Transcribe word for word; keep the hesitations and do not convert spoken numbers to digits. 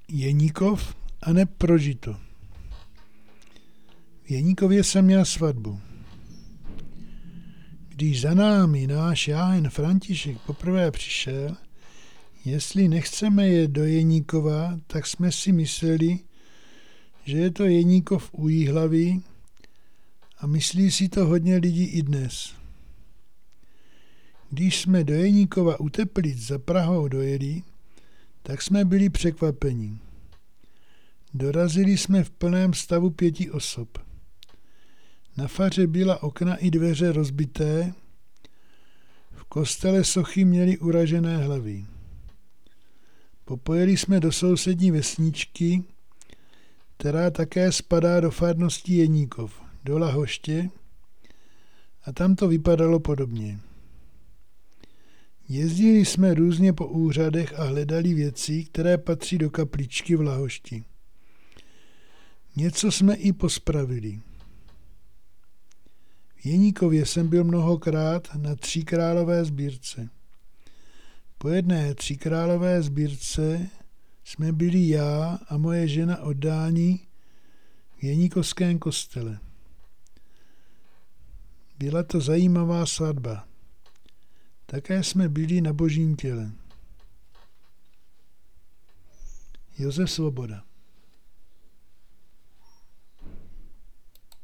Jeníkov a ne Prožito. V Jeníkově jsem měl svatbu. Když za námi náš jáhen František poprvé přišel, jestli nechceme jet do Jeníkova, tak jsme si mysleli, že je to Jeníkov u Jihlavy a myslí si to hodně lidí i dnes. Když jsme do Jeníkova u Teplic za Prahou dojeli, tak jsme byli překvapeni. Dorazili jsme v plném stavu pěti osob. Na faře byla okna i dveře rozbité, v kostele sochy měly uražené hlavy. Popojeli jsme do sousední vesničky, která také spadá do farnosti Jeníkov, do Lahoště, a tam to vypadalo podobně. Jezdili jsme různě po úřadech a hledali věci, které patří do kapličky v Lahošti. Něco jsme i pospravili. V Jeníkově jsem byl mnohokrát na Tříkrálové sbírce. Po jedné Tříkrálové sbírce jsme byli já a moje žena oddáni v Jeníkovském kostele. Byla to zajímavá svatba. Také jsme byli na Božím těle. Josef Svoboda.